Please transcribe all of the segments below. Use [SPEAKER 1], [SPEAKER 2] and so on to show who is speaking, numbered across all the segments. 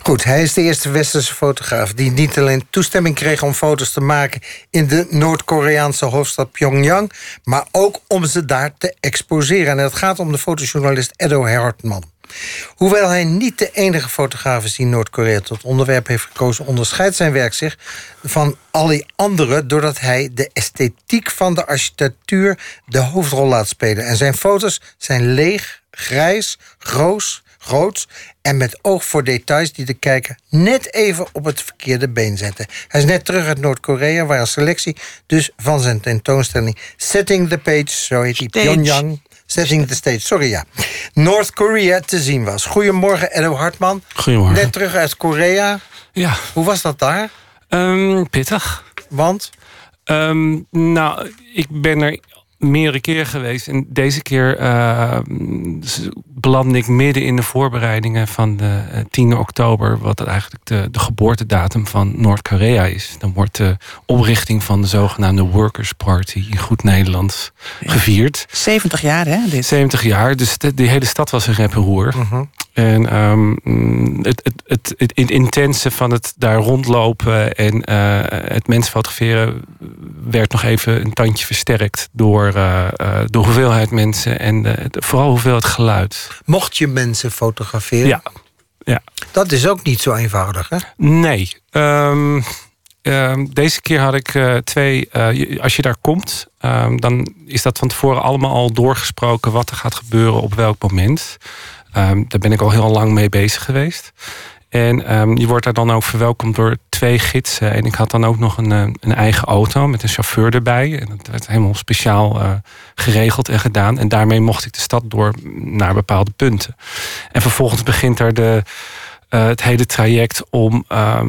[SPEAKER 1] Goed, hij is de eerste westerse fotograaf die niet alleen toestemming kreeg om foto's te maken in de Noord-Koreaanse hoofdstad Pyongyang, maar ook om ze daar te exposeren. En het gaat om de fotojournalist Edo Hartman. Hoewel hij niet de enige fotograaf is die Noord-Korea tot onderwerp heeft gekozen, onderscheidt zijn werk zich van al die anderen doordat hij de esthetiek van de architectuur de hoofdrol laat spelen. En zijn foto's zijn leeg, grijs, groots en met oog voor details die de kijker net even op het verkeerde been zetten. Hij is net terug uit Noord-Korea, waar een selectie dus van zijn tentoonstelling Setting the Page, zo heet die, Pyongyang, Setting the Stage, sorry ja, North Korea te zien was. Goedemorgen, Edo Hartman.
[SPEAKER 2] Goedemorgen.
[SPEAKER 1] Net terug uit Korea.
[SPEAKER 2] Ja.
[SPEAKER 1] Hoe was dat daar?
[SPEAKER 2] Pittig.
[SPEAKER 1] Want?
[SPEAKER 2] Nou, ik ben er meerdere keren geweest. En deze keer belandde ik midden in de voorbereidingen van de 10 oktober... wat eigenlijk de geboortedatum van Noord-Korea is. Dan wordt de oprichting van de zogenaamde Workers' Party in goed Nederlands gevierd.
[SPEAKER 3] 70 jaar, hè? Dit.
[SPEAKER 2] 70 jaar, dus die hele stad was een rep en roer. En het intense van het daar rondlopen en het mensen fotograferen werd nog even een tandje versterkt door de hoeveelheid mensen en vooral hoeveelheid geluid.
[SPEAKER 1] Mocht je mensen fotograferen?
[SPEAKER 2] Ja.
[SPEAKER 1] Dat is ook niet zo eenvoudig, hè?
[SPEAKER 2] Nee. Deze keer had ik 2... als je daar komt, dan is dat van tevoren allemaal al doorgesproken wat er gaat gebeuren op welk moment. Daar ben ik al heel lang mee bezig geweest. En je wordt daar dan ook verwelkomd door 2 gidsen. En ik had dan ook nog een eigen auto met een chauffeur erbij. En dat werd helemaal speciaal geregeld en gedaan. En daarmee mocht ik de stad door naar bepaalde punten. En vervolgens begint er het hele traject om...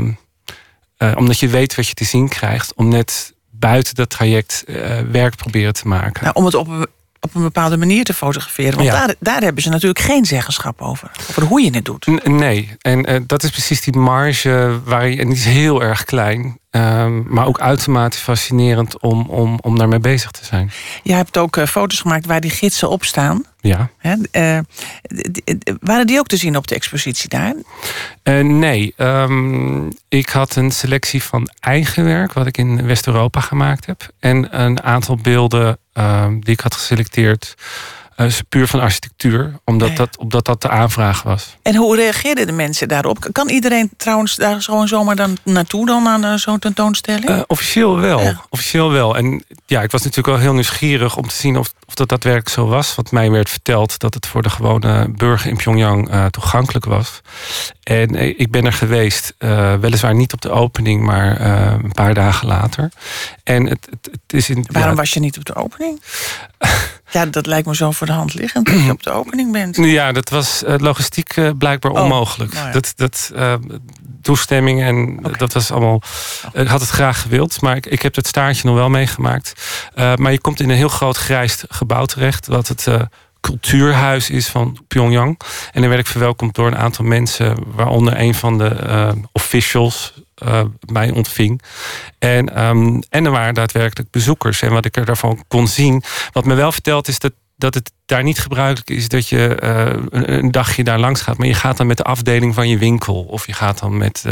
[SPEAKER 2] omdat je weet wat je te zien krijgt, om net buiten dat traject werk proberen te maken.
[SPEAKER 3] Nou, om het op een bepaalde manier te fotograferen. Want daar hebben ze natuurlijk geen zeggenschap over hoe je het doet.
[SPEAKER 2] Nee, en dat is precies die marge en die is heel erg klein. Maar ook uitermate fascinerend om daarmee bezig te zijn.
[SPEAKER 3] Je hebt ook foto's gemaakt waar die gidsen op staan.
[SPEAKER 2] Ja.
[SPEAKER 3] Waren die ook te zien op de expositie daar?
[SPEAKER 2] Nee. Ik had een selectie van eigen werk, wat ik in West-Europa gemaakt heb. En een aantal beelden die ik had geselecteerd, puur van architectuur, omdat dat de aanvraag was.
[SPEAKER 3] En hoe reageerden de mensen daarop? Kan iedereen trouwens daar gewoon zomaar dan naartoe dan aan zo'n tentoonstelling?
[SPEAKER 2] Officieel wel.
[SPEAKER 3] Ja.
[SPEAKER 2] Officieel wel. En ja, ik was natuurlijk wel heel nieuwsgierig om te zien of dat daadwerkelijk zo was. Want mij werd verteld dat het voor de gewone burger in Pyongyang toegankelijk was. En ik ben er geweest, weliswaar niet op de opening, maar een paar dagen later. En het is
[SPEAKER 3] Waarom was je niet op de opening? Ja, dat lijkt me zo voor de hand liggend dat je op de opening bent.
[SPEAKER 2] Ja, dat was logistiek blijkbaar onmogelijk.
[SPEAKER 3] Nou ja.
[SPEAKER 2] Toestemming en dat was allemaal... Ik had het graag gewild, maar ik heb het staartje nog wel meegemaakt. Maar je komt in een heel groot grijs gebouw terecht, wat het cultuurhuis is van Pyongyang. En dan werd ik verwelkomd door een aantal mensen, waaronder een van de officials mij ontving. En er waren daadwerkelijk bezoekers. En wat ik er daarvan kon zien, wat me wel verteld is dat het daar niet gebruikelijk is dat je een dagje daar langs gaat. Maar je gaat dan met de afdeling van je winkel. Of je gaat dan met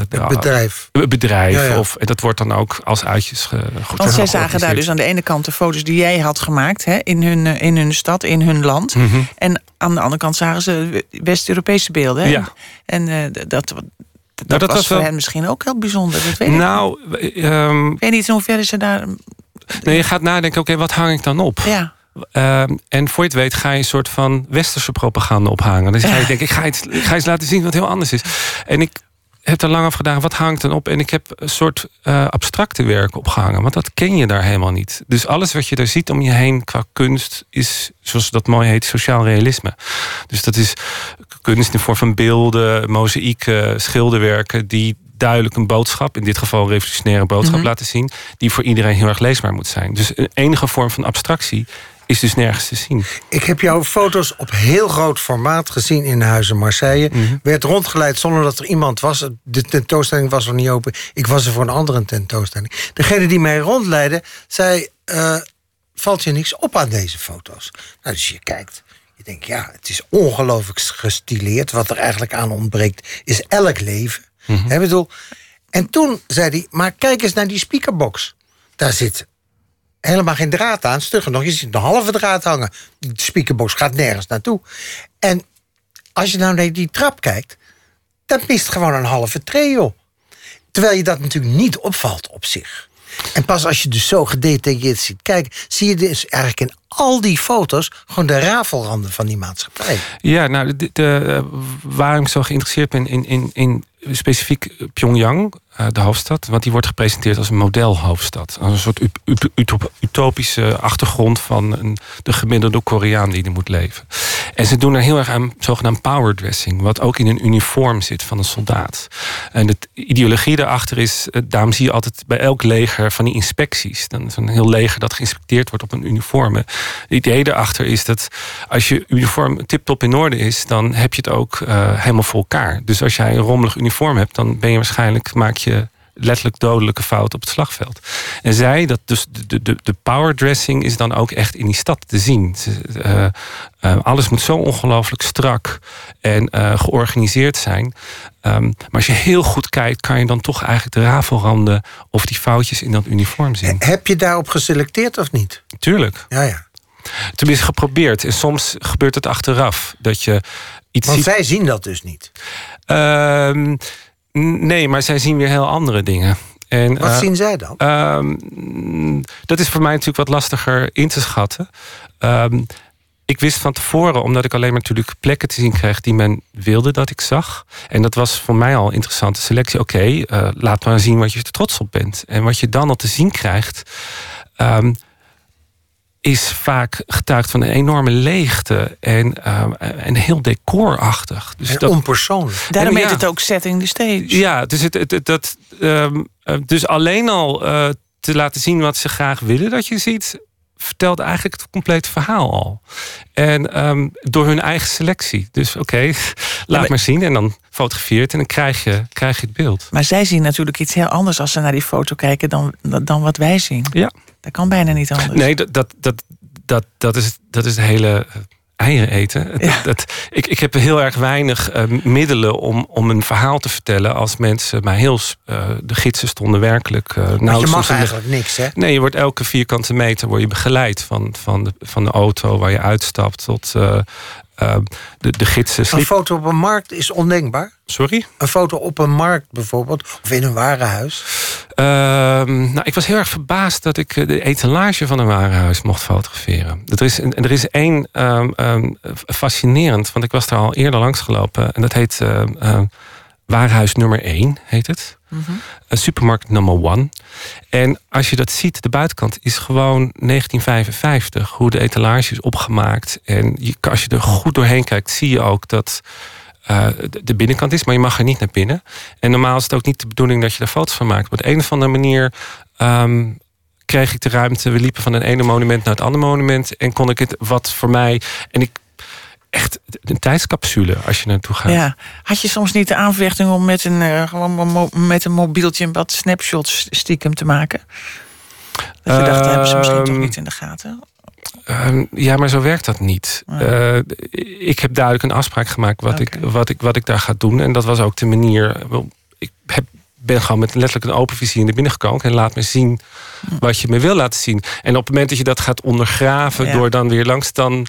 [SPEAKER 2] het bedrijf.
[SPEAKER 1] Ja.
[SPEAKER 2] Of dat wordt dan ook als uitjes goed.
[SPEAKER 3] Want zij zagen daar dus aan de ene kant de foto's die jij had gemaakt, hè, in hun stad, in hun land.
[SPEAKER 2] Mm-hmm.
[SPEAKER 3] En aan de andere kant zagen ze West-Europese beelden. Hè?
[SPEAKER 2] Ja.
[SPEAKER 3] En dat was voor hen misschien ook heel bijzonder. Dat weet ik weet niet in hoeverre ze daar...
[SPEAKER 2] Nee, je gaat nadenken, oké, wat hang ik dan op?
[SPEAKER 3] Ja.
[SPEAKER 2] En voor je het weet ga je een soort van westerse propaganda ophangen. Dus ga je denken, ik ga iets laten zien wat heel anders is. En ik heb er lang over gedaan, wat hangt dan op? En ik heb een soort abstracte werk opgehangen. Want dat ken je daar helemaal niet. Dus alles wat je daar ziet om je heen qua kunst is, zoals dat mooi heet, sociaal realisme. Dus dat is kunst in de vorm van beelden, mozaïeken, schilderwerken die duidelijk een boodschap, in dit geval een revolutionaire boodschap laten zien, die voor iedereen heel erg leesbaar moet zijn. Dus een enige vorm van abstractie is dus nergens te zien.
[SPEAKER 1] Ik heb jouw foto's op heel groot formaat gezien in Huizen Marseille. Werd rondgeleid zonder dat er iemand was. De tentoonstelling was nog niet open. Ik was er voor een andere tentoonstelling. Degene die mij rondleidde zei, valt je niks op aan deze foto's? Nou, dus je kijkt. Je denkt, ja, het is ongelooflijk gestileerd. Wat er eigenlijk aan ontbreekt, is elk leven. Ik bedoel, en toen zei hij, maar kijk eens naar die speakerbox. Daar zit helemaal geen draad aan. Stugger nog, je ziet een halve draad hangen. De speakerbox gaat nergens naartoe. En als je nou naar die trap kijkt, dan mist gewoon een halve tree. Terwijl je dat natuurlijk niet opvalt op zich. En pas als je dus zo gedetailleerd ziet kijken, zie je dus eigenlijk in al die foto's gewoon de rafelranden van die maatschappij.
[SPEAKER 2] Ja, nou, waarom ik zo geïnteresseerd ben in specifiek Pyongyang, de hoofdstad, want die wordt gepresenteerd als een modelhoofdstad. Als een soort utopische achtergrond van de gemiddelde Koreaan die er moet leven. En ze doen er heel erg aan zogenaamd powerdressing, wat ook in een uniform zit van een soldaat. En de ideologie daarachter is, daarom zie je altijd bij elk leger van die inspecties. Dan is een heel leger dat geïnspecteerd wordt op een uniform. Het idee daarachter is dat als je uniform tip-top in orde is, dan heb je het ook helemaal voor elkaar. Dus als jij een rommelig uniform hebt, dan ben je waarschijnlijk, maak je letterlijk dodelijke fout op het slagveld. En zij, dat dus de powerdressing is dan ook echt in die stad te zien. Alles moet zo ongelooflijk strak en georganiseerd zijn. Maar als je heel goed kijkt, kan je dan toch eigenlijk de rafelranden of die foutjes in dat uniform zien.
[SPEAKER 1] Heb je daarop geselecteerd of niet?
[SPEAKER 2] Tuurlijk.
[SPEAKER 1] Ja.
[SPEAKER 2] Tenminste geprobeerd. En soms gebeurt het achteraf. Dat je iets
[SPEAKER 1] Want
[SPEAKER 2] ziet.
[SPEAKER 1] zij zien dat dus niet.
[SPEAKER 2] Nee, maar zij zien weer heel andere dingen. En,
[SPEAKER 1] wat zien zij dan?
[SPEAKER 2] Dat is voor mij natuurlijk wat lastiger in te schatten. Ik wist van tevoren, omdat ik alleen maar natuurlijk plekken te zien kreeg die men wilde dat ik zag. En dat was voor mij al een interessante selectie. Oké, laat maar zien wat je er trots op bent. En wat je dan al te zien krijgt, is vaak getuigd van een enorme leegte en heel decorachtig. Dus
[SPEAKER 1] en onpersoonlijk.
[SPEAKER 3] Daarom heet het ook setting the stage.
[SPEAKER 2] Ja, dus, dus alleen al te laten zien wat ze graag willen dat je ziet, vertelt eigenlijk het complete verhaal al. En door hun eigen selectie. Dus laat maar zien en dan fotografeer het en dan krijg je het beeld.
[SPEAKER 3] Maar zij zien natuurlijk iets heel anders als ze naar die foto kijken dan wat wij zien. Ja. Dat kan bijna niet anders.
[SPEAKER 2] Nee, dat is het hele eieren eten. Ja. Ik heb heel erg weinig middelen om een verhaal te vertellen als mensen mij de gidsen stonden werkelijk.
[SPEAKER 1] Je mag eigenlijk niks, hè?
[SPEAKER 2] Nee, je wordt elke vierkante meter word je begeleid van de auto waar je uitstapt tot de gidsen.
[SPEAKER 1] Een foto op een markt is ondenkbaar.
[SPEAKER 2] Sorry?
[SPEAKER 1] Een foto op een markt bijvoorbeeld, of in een warenhuis.
[SPEAKER 2] Ik was heel erg verbaasd dat ik de etalage van een warenhuis mocht fotograferen. Er is één fascinerend, want ik was daar al eerder langs gelopen. En dat heet warenhuis nummer 1, heet het. Supermarkt number 1. En als je dat ziet, de buitenkant is gewoon 1955. Hoe de etalage is opgemaakt. En als je er goed doorheen kijkt, zie je ook dat de binnenkant is, maar je mag er niet naar binnen. En normaal is het ook niet de bedoeling dat je daar foto's van maakt. Op de een of andere manier kreeg ik de ruimte. We liepen van het ene monument naar het andere monument. En kon ik het wat voor mij. En ik echt een tijdscapsule als je naartoe gaat.
[SPEAKER 3] Ja. Had je soms niet de aanvechting om met een mobieltje wat snapshots stiekem te maken? Dat je dacht, dat hebben ze misschien toch niet in de gaten?
[SPEAKER 2] Ja, maar zo werkt dat niet. Ik heb duidelijk een afspraak gemaakt wat ik daar ga doen. En dat was ook de manier. Ik ben gewoon met letterlijk een open vizier naar binnen gekomen en laat me zien wat je me wil laten zien. En op het moment dat je dat gaat ondergraven door dan weer langs dan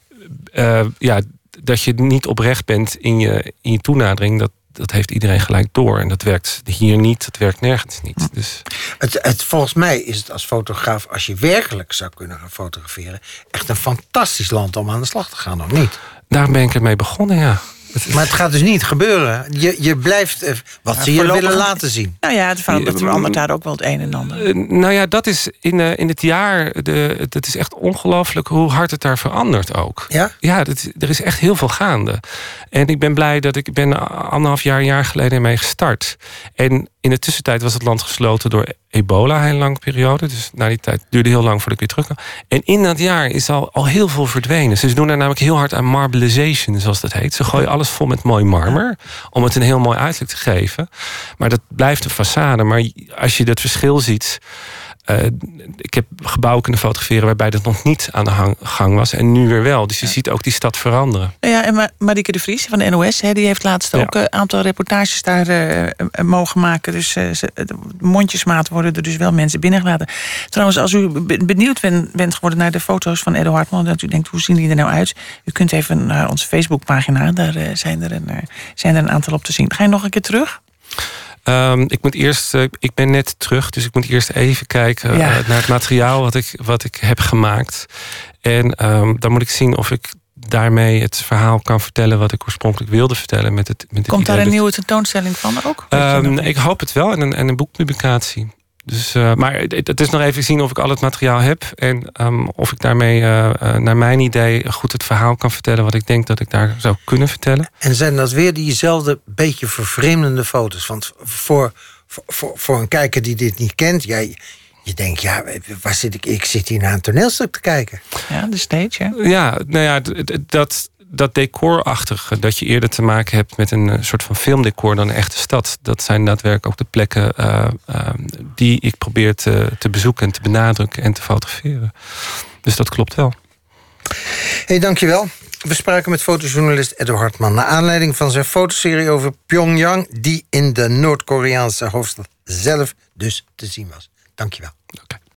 [SPEAKER 2] dat je niet oprecht bent in je toenadering, dat heeft iedereen gelijk door. En dat werkt hier niet, dat werkt nergens niet. Dus.
[SPEAKER 1] Volgens mij is het als fotograaf, als je werkelijk zou kunnen gaan fotograferen, echt een fantastisch land om aan de slag te gaan, of niet?
[SPEAKER 2] Daar ben ik ermee begonnen, ja.
[SPEAKER 1] Maar het gaat dus niet gebeuren. Je blijft wat ze je willen laten zien.
[SPEAKER 3] Nou ja, het verandert daar ook wel het een en ander.
[SPEAKER 2] Dat is in het jaar. Dat is echt ongelooflijk hoe hard het daar verandert ook.
[SPEAKER 1] Ja?
[SPEAKER 2] Ja, er is echt heel veel gaande. En ik ben blij dat ik ben 1,5 jaar geleden mee gestart. En in de tussentijd was het land gesloten door ebola, een hele lange periode. Dus na die tijd duurde heel lang voordat ik weer terug kwam. En in dat jaar is al heel veel verdwenen. Ze doen er namelijk heel hard aan marbleization, zoals dat heet. Ze gooien alles vol met mooi marmer, om het een heel mooi uiterlijk te geven. Maar dat blijft een façade. Maar als je dat verschil ziet, ik heb gebouwen kunnen fotograferen waarbij dat nog niet aan de gang was. En nu weer wel. Dus je ziet ook die stad veranderen.
[SPEAKER 3] Ja, en Marieke de Vries van de NOS, die heeft laatst ook een aantal reportages daar mogen maken. Dus mondjesmaat worden er dus wel mensen binnengelaten. Trouwens, als u benieuwd bent geworden naar de foto's van Edo Hartman, dat u denkt, hoe zien die er nou uit? U kunt even naar onze Facebookpagina, daar zijn er een aantal op te zien. Ga je nog een keer terug?
[SPEAKER 2] Ik ben net terug, dus ik moet eerst even kijken naar het materiaal wat ik heb gemaakt. En dan moet ik zien of ik daarmee het verhaal kan vertellen wat ik oorspronkelijk wilde vertellen. Met het
[SPEAKER 3] Komt daar een nieuwe tentoonstelling van ook?
[SPEAKER 2] Ik hoop het wel, en een boekpublicatie. Dus, maar het is nog even zien of ik al het materiaal heb. En of ik daarmee, naar mijn idee, goed het verhaal kan vertellen wat ik denk dat ik daar zou kunnen vertellen.
[SPEAKER 1] En zijn dat weer diezelfde beetje vervreemdende foto's? Want voor een kijker die dit niet kent, je denkt, waar zit ik? Ik zit hier naar een toneelstuk te kijken.
[SPEAKER 3] Ja, de stage, hè?
[SPEAKER 2] Ja, nou ja, dat decorachtige, dat je eerder te maken hebt met een soort van filmdecor dan een echte stad. Dat zijn daadwerkelijk ook de plekken die ik probeer te bezoeken en te benadrukken en te fotograferen. Dus dat klopt wel.
[SPEAKER 1] Hey, dankjewel. We spraken met fotojournalist Edo Hartman naar aanleiding van zijn fotoserie over Pyongyang, die in de Noord-Koreaanse hoofdstad zelf dus te zien was. Dankjewel.
[SPEAKER 2] Okay.